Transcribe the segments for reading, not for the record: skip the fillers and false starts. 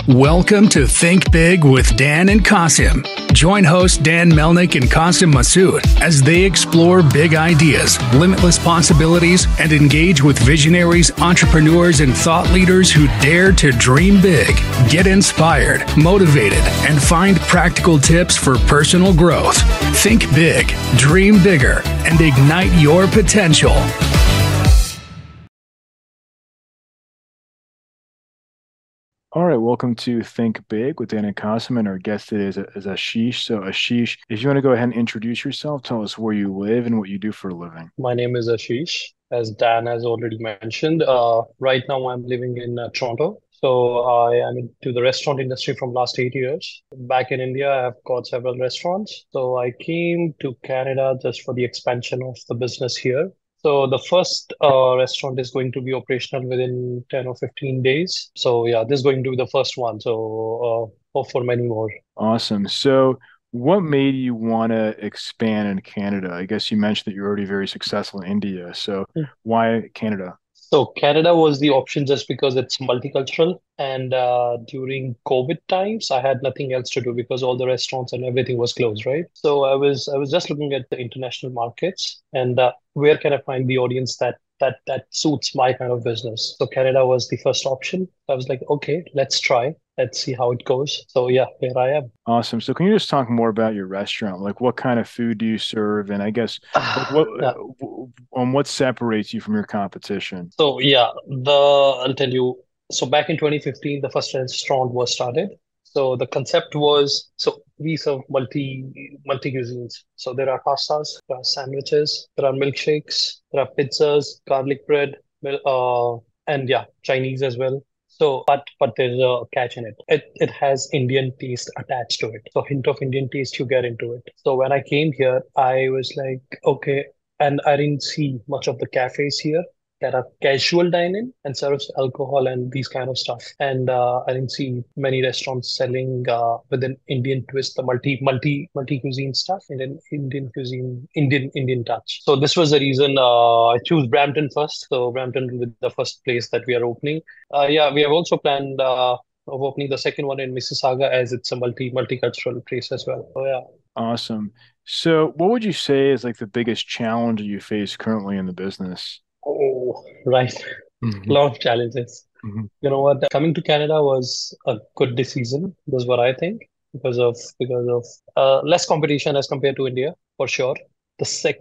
Welcome to Think Big with Dan and Qasim. Join host Dan Melnick and Qasim Masood as they explore big ideas, limitless possibilities, and engage with visionaries, entrepreneurs, and thought leaders who dare to dream big, get inspired, motivated, and find practical tips for personal growth. Think big, dream bigger, and ignite your potential. All right, welcome to Think Big with Dan and Qasim, and our guest today is Ashish. So, Ashish, if you want to go ahead and introduce yourself, tell us where you live and what you do for a living. My name is Ashish, as Dan has already mentioned. Right now, I'm living in Toronto. So I am into the restaurant industry from last 8 years. Back in India, I've got several restaurants. So I came to Canada just for the expansion of the business here. So the first restaurant is going to be operational within 10 or 15 days. So yeah, this is going to be the first one. So hope for many more. Awesome. So, what made you want to expand in Canada? I guess you mentioned that you're already very successful in India. So, why Canada? So Canada was the option just because it's multicultural, and during COVID times, I had nothing else to do because all the restaurants and everything was closed, right? So I was just looking at the international markets and where can I find the audience that suits my kind of business. So Canada was the first option. I was like, okay, let's try. Let's see how it goes. So yeah, here I am. Awesome. So, can you just talk more about your restaurant? Like, what kind of food do you serve? And I guess, like, Yeah. what separates you from your competition? So yeah, I'll tell you. So back in 2015, the first restaurant was started. So the concept was, so we serve multi cuisines. So there are pastas, there are sandwiches, there are milkshakes, there are pizzas, garlic bread, and yeah, Chinese as well. So, but there's a catch in it. It has Indian taste attached to it. So hint of Indian taste you get into it. So when I came here, I was like, okay, and I didn't see much of the cafes here that are casual dining and serves alcohol and these kind of stuff. And I didn't see many restaurants selling with an Indian twist, the multi cuisine stuff, Indian cuisine, Indian touch. So this was the reason I choose Brampton first. So Brampton will be the first place that we are opening. Yeah, we have also planned of opening the second one in Mississauga as it's a multicultural place as well. So yeah. Awesome. So, what would you say is like the biggest challenge you face currently in the business? Oh, right. Hmm. Lot of challenges. Hmm. You know what? Coming to Canada was a good decision. That's what I think because of less competition as compared to India for sure. The sec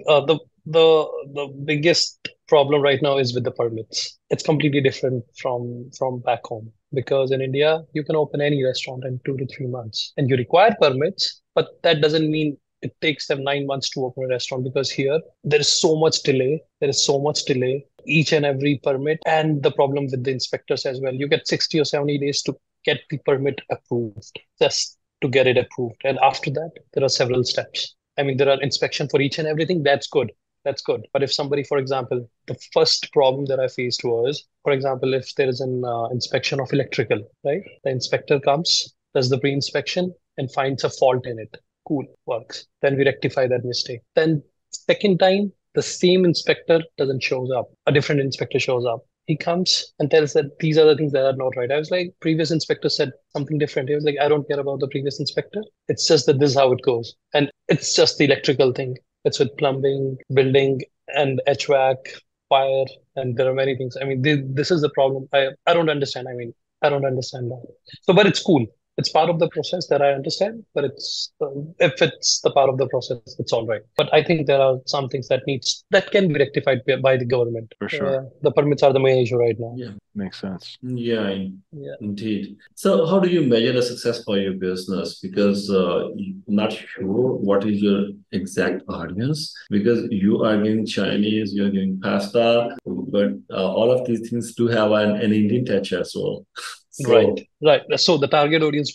the biggest problem right now is with the permits. It's completely different from back home because in India you can open any restaurant in 2 to 3 months and you require permits, but that doesn't mean it takes them 9 months to open a restaurant because here there is so much delay. There is so much delay each and every permit, and the problem with the inspectors as well. You get 60 or 70 days to get the permit approved, just to get it approved. And after that, there are several steps. I mean, there are inspection for each and everything. That's good. That's good. But if somebody, for example, the first problem that I faced was, for example, if there is an inspection of electrical, right? The inspector comes, does the pre-inspection, and finds a fault in it. Cool, works. Then we rectify that mistake. Then second time, the same inspector doesn't shows up. A different inspector shows up. He comes and tells that these are the things that are not right. I was like, previous inspector said something different. He was like, I don't care about the previous inspector. It's just that this is how it goes. And it's just the electrical thing. It's with plumbing, building, and HVAC, fire, and there are many things. I mean, this is the problem. I don't understand. I mean, I don't understand that. So, but it's cool. It's part of the process that I understand, but it's if it's the part of the process, it's all right. But I think there are some things that can be rectified by the government. For sure. The permits are the main issue right now. Yeah, Makes sense. yeah, Yeah. indeed. So, how do you measure the success for your business? Because I'm not sure what is your exact audience. Because you are giving Chinese, you are giving pasta, but all of these things do have an Indian touch as well. Right, So, right. So the target audience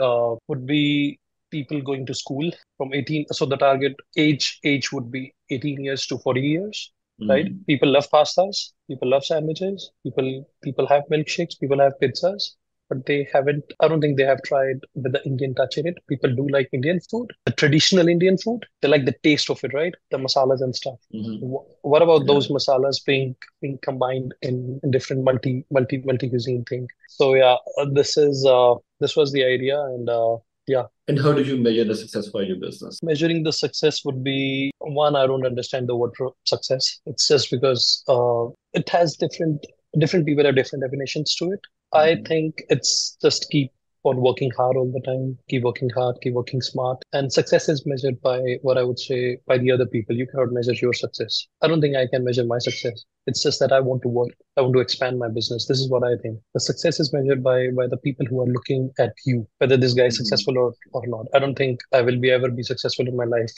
would be people going to school from 18. So the target age would be 18 years to 40 years, right? mm, People love pastas, people love sandwiches, people have milkshakes, people have pizzas, but they haven't. I don't think they have tried with the Indian touch in it. People do like Indian food, the traditional Indian food. They like the taste of it, right? The masalas and stuff. mhm, What about yeah. those masalas being combined in different multi cuisine thing? So yeah, this is This was the idea, and yeah. And how do you measure the success for your business? Measuring the success would be one, I don't understand the word success. It's just because it has different people have different definitions to it. I Mhm. think it's just keep on working hard all the time, keep working hard, keep working smart. And success is measured by what I would say by the other people. You cannot measure your success. I don't think I can measure my success. It's just that I want to work. I want to expand my business. This is what I think. The success is measured by the people who are looking at you, whether this guy is Mhm. successful or not. I don't think I will be ever be successful in my life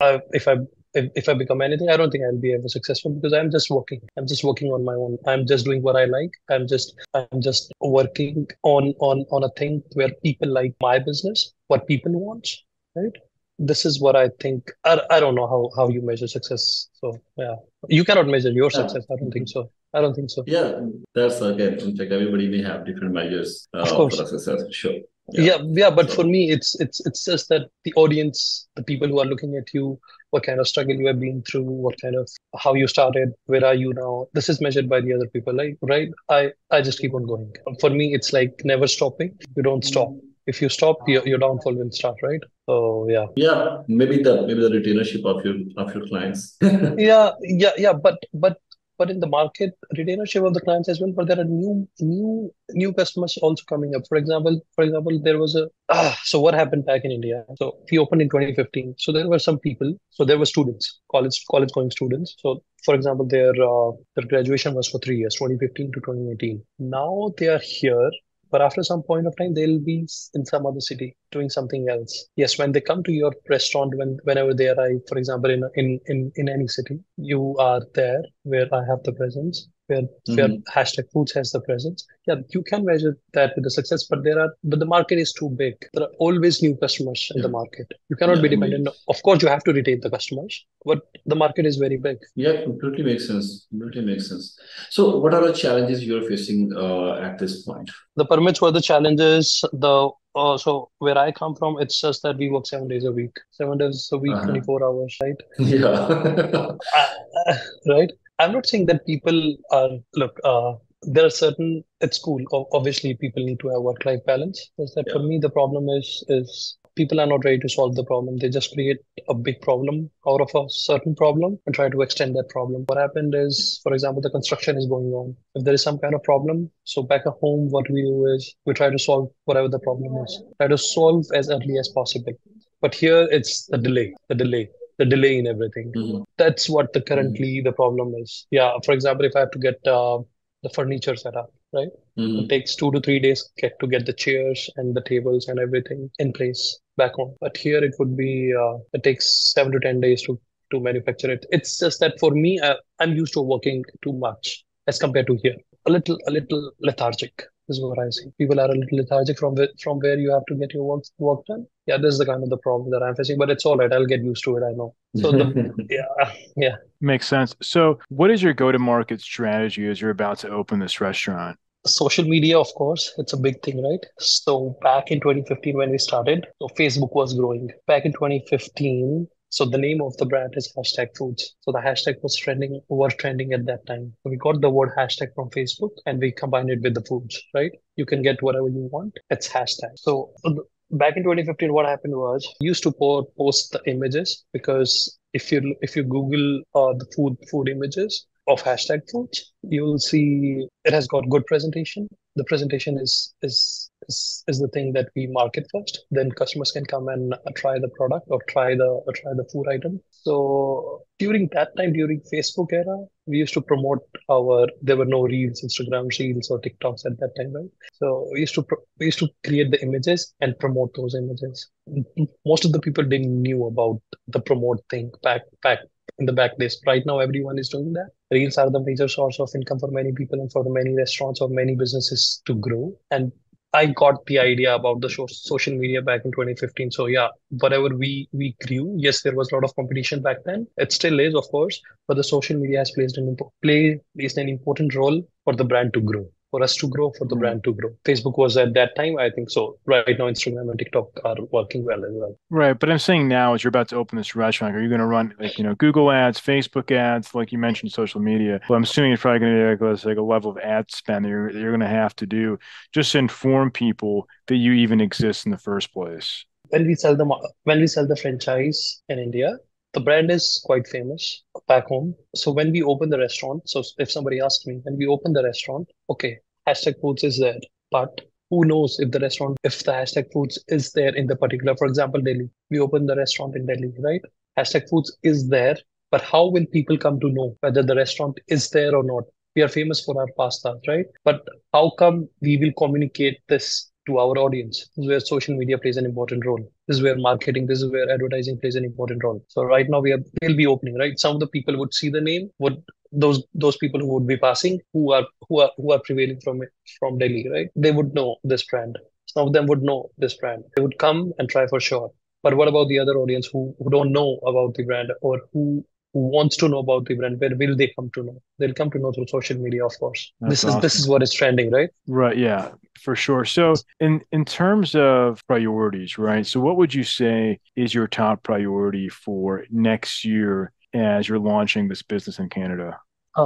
if I become anything. I don't think I'll be ever successful because I'm just working. I'm just working on my own. I'm just doing what I like. I'm just working on a thing where people like my business, what people want, right? This is what I think. I don't know how you measure success. So yeah, you cannot measure your Yeah. success. I don't think Mhm. so. I don't think so. Yeah, that's again. In fact, everybody may have different measures Of for course. the success. Sure. Yeah. Yeah, but for So me, it's just that the audience, the people who are looking at you, what kind of struggle you have been through, what kind of how you started, where are you now? This is measured by the other people, like right? I just keep on going. For me, it's like never stopping. You don't stop. If you stop, your downfall will start, right? So yeah. yeah, maybe the retainership of your clients. Yeah, but in the market, retainership of the clients as well. But there are new customers also coming up. For example, there was a so what happened back in India? So we opened in 2015. So there were some people. So there were students, college going students. So for example, their graduation was for 3 years, 2015 to 2018. Now they are here, but after some point of time, they'll be in some other city doing something else. Yes, when they come to your restaurant, whenever they arrive, for example, in any city, you are there where I have the presence, where Mhm. hashtag foods has the presence. Yeah, you can measure that with the success, but the market is too big. There are always new customers in the Yeah, market. You cannot be yeah, dependent. Of course, you have to retain the customers, but the market is very big. yeah. Completely makes sense. Completely makes sense. So, what are the challenges you're facing at this point? The permits were the challenges. The so where I come from, it's just that we work 7 days a week, 7 days a week, Uh-huh. 24 hours, right? Yeah. Uh, right? I'm not saying that people are, look, there are certain, it's cool. Obviously, people need to have work-life balance. Just that for Yeah. me, the problem is people are not ready to solve the problem. They just create a big problem out of a certain problem and try to extend that problem. What happened is, for example, the construction is going on. If there is some kind of problem, so back at home, what we do is we try to solve whatever the problem is, try to solve as early as possible. But here it's the delay in everything. Mhm. That's what the Mhm. currently the problem is. Yeah, for example, if I have to get the furniture set up, right? It Mhm. takes 2 to 3 days to get the chairs and the tables and everything in place back home. But here it would be it takes 7 to 10 days to manufacture it. It's just that for me, I'm used to working too much as compared to here. A little lethargic is what I see. People are a little lethargic from where you have to get your work done. Yeah, this is the kind of the problem that I'm facing, but it's all right. I'll get used to it. I know. So the yeah, yeah. Makes sense. So, what is your go-to-market strategy as you're about to open this restaurant? Social media, of course, it's a big thing, right? So back in 2015 when we started, so Facebook was growing. Back in 2015, so the name of the brand is hashtag foods. So the hashtag was trending at that time. So we got the word hashtag from Facebook and we combined it with the foods, right? You can get whatever you want. It's hashtag. So back in 2015, what happened was we used to post the images because if you Google the food images of hashtag foods, you'll see it has got good presentation. The presentation is the thing that we market first. Then customers can come and try the product or try the food item. So during that time, during Facebook era, we used to promote our. There were no reels, Instagram reels or TikToks at that time, right? So we used to create the images and promote those images. Most of the people didn't knew about the promote thing back in the back days. Right now, everyone is doing that. Reels are the major source of income for many people and for the many restaurants or many businesses to grow. And I got the idea about the social media back in 2015. So yeah, whatever we grew, yes, there was a lot of competition back then. It still is, of course, but the social media has placed an important role for the brand to grow. for us to grow, for the Mm. brand to grow. Facebook was at that time, I think so. Right now, Instagram and TikTok are working well as well. Right, but I'm saying now, as you're about to open this restaurant, are you going to run Google ads, Facebook ads, like you mentioned, social media? Well, I'm assuming it's probably going to be like a level of ad spend that you're going to have to do just to inform people that you even exist in the first place. When we sell the franchise in India, the brand is quite famous back home. So when we open the restaurant, so if somebody asks me, when we open the restaurant, okay, hashtag foods is there, but who knows if the hashtag foods is there in the particular, for example, Delhi. We open the restaurant in Delhi, right? Hashtag foods is there, but how will people come to know whether the restaurant is there or not? We are famous for our pasta, right? But how come we will communicate this to our audience? This is where social media plays an important role. This is where marketing, this is where advertising plays an important role. So right now we'll be opening, right? Some of the people would see the name, would those people who would be passing, who are prevailing from Delhi, right? They would know this brand. Some of them would know this brand. They would come and try for sure. But what about the other audience who don't know about the brand, or who wants to know about the brand? Where will they come to know? They'll come to know through social media, of course. That's This awesome. is what is trending, right? Right, yeah, for sure. So in terms of priorities, right? So what would you say is your top priority for next year as you're launching this business in Canada?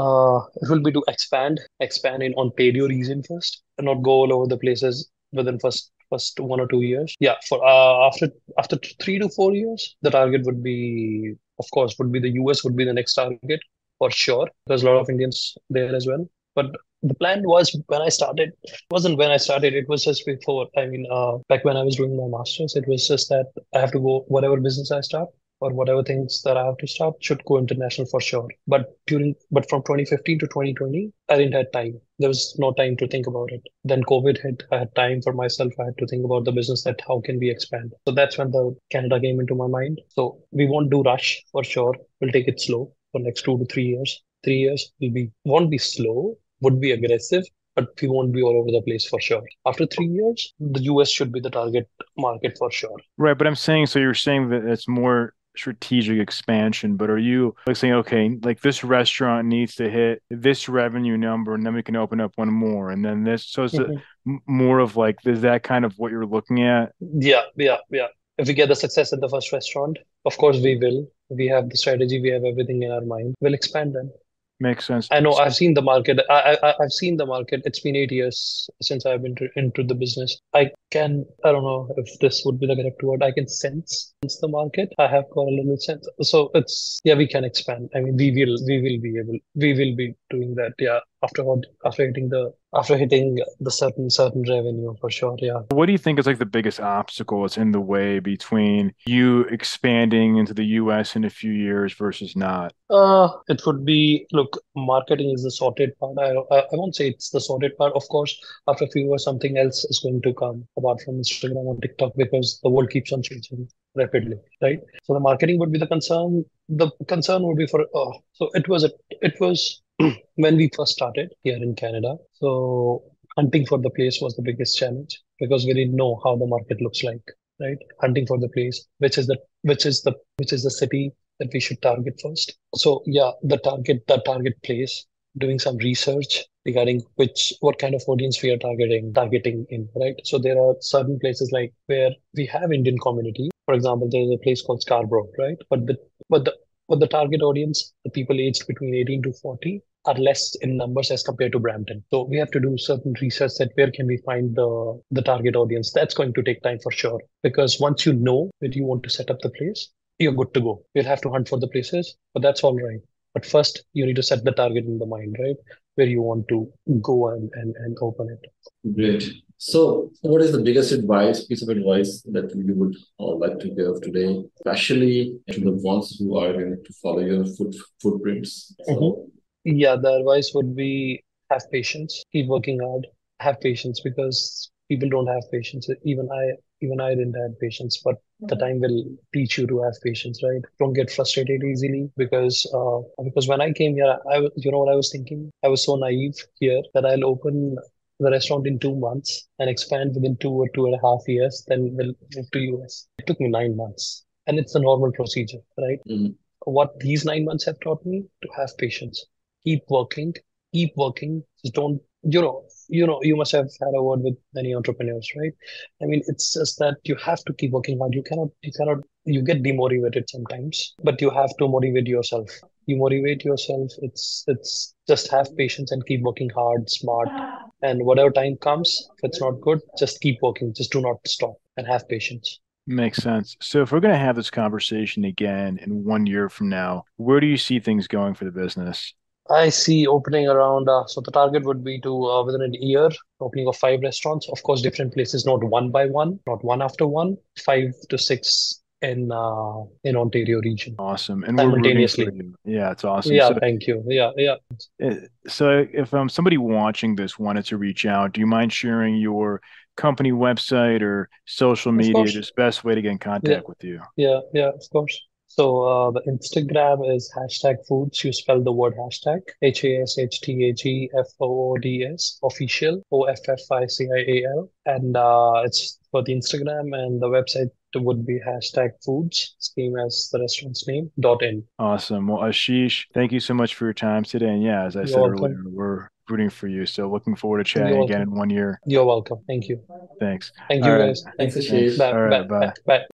It will be to expand in on Ontario region first, and not go all over the places within first 1 or 2 years. Yeah, for after 3 to 4 years, the target would be, of course, would be the US would be the next target for sure. There's a lot of Indians there as well. But the plan was when I started, wasn't when I started, it was just before. I mean, back when I was doing my master's, it was just that I have to go whatever business I start or whatever things that I have to start should go international for sure. But from 2015 to 2020, I didn't have time. There was no time to think about it. Then COVID hit. I had time for myself. I had to think about the business, that how can we expand. So that's when the Canada came into my mind. So we won't do rush for sure. We'll take it slow for next 2 to 3 years. 3 years won't be slow, would be aggressive, but we won't be all over the place for sure. After 3 years, the US should be the target market for sure. Right, but I'm saying, so you're saying that it's more strategic expansion, but are you like saying, okay, like this restaurant needs to hit this revenue number and then we can open up one more and then this, so it's Mhm. more of like, is that kind of what you're looking at? Yeah. If we get the success at the first restaurant, of course we will. We have the strategy, we have everything in our mind. We'll expand them. Makes sense. I know I've seen the market. I've seen the market. It's been 8 years since I've been into the business. I don't know if this would be the correct word. I can sense the market. I have got a little sense. So yeah, we can expand. I mean, we will be doing that. Yeah, after hitting the certain revenue for sure. Yeah. What do you think is like the biggest obstacle that's in the way between you expanding into the US in a few years versus not? It would be, look, marketing is the sorted part. I won't say it's the sorted part. Of course, after a few years, something else is going to come apart from Instagram or TikTok because the world keeps on changing rapidly, right? So the marketing would be the concern. The concern would be so it was when we first started here in Canada. So hunting for the place was the biggest challenge because we didn't know how the market looks like, right? Hunting for the place, which is the city that we should target first. So yeah, the target place, doing some research regarding what kind of audience we are targeting in, right? So there are certain places like where we have Indian community. For example, there's a place called Scarborough, right? But the target audience, the people aged between 18 to 40, are less in numbers as compared to Brampton. So we have to do certain research that where can we find the target audience. That's going to take time for sure. Because once you know where you want to set up the place, you're good to go. You'll have to hunt for the places, but that's all right. But first, you need to set the target in the mind, right? Where you want to go and open it. Great. So, what is the biggest piece of advice that you would like to give today, especially to the ones who are going to follow your footprints? So, Yeah, the advice would be have patience, keep working hard, have patience because people don't have patience. Even I didn't have patience, but the time will teach you to have patience, right? Don't get frustrated easily because when I came here, you know what I was thinking? I was so naive here that I'll open the restaurant in 2 months and expand within 2 or 2.5 years, then we'll move to US. It took me 9 months, and it's a normal procedure, right? mm, What these 9 months have taught me to have patience, keep working, keep working. Just don't, you must have had a word with many entrepreneurs, right? I mean, it's just that you have to keep working hard. You get demotivated sometimes, but you have to motivate yourself. You motivate yourself. It's just have patience and keep working hard, smart. And whatever time comes, if it's not good, just keep working. Just do not stop and have patience. Makes sense. So if we're going to have this conversation again in 1 year from now, where do you see things going for the business? I see opening around, so the target would be to, within a year, opening of 5 restaurants. Of course, different places, not one by one, not one after one, 5 to 6 in Ontario region Awesome. And we're rooting for simultaneously. you. Yeah, it's awesome. Yeah, So, thank you. Yeah, yeah. uh, so if somebody watching this wanted to reach out, do you mind sharing your company website or social Of media, course. just best way to get in Yeah, contact with you? yeah, of course. So the Instagram is hashtag foods. You spell the word hashtag HASHTAGFOODS official OFFICIAL, and it's for the Instagram, and the website would be hashtag foods, same as the restaurant's name, .in. Awesome. Well, Ashish, thank you so much for your time today. And yeah, as I You're said earlier, welcome. we're rooting for you. So looking forward to You're chatting again welcome. in 1 year. You're welcome. Thank you. Thanks. Thank All you right. guys. Thanks, Thanks. Thanks. Ashish. Bye, All right. bye, bye, Bye. bye.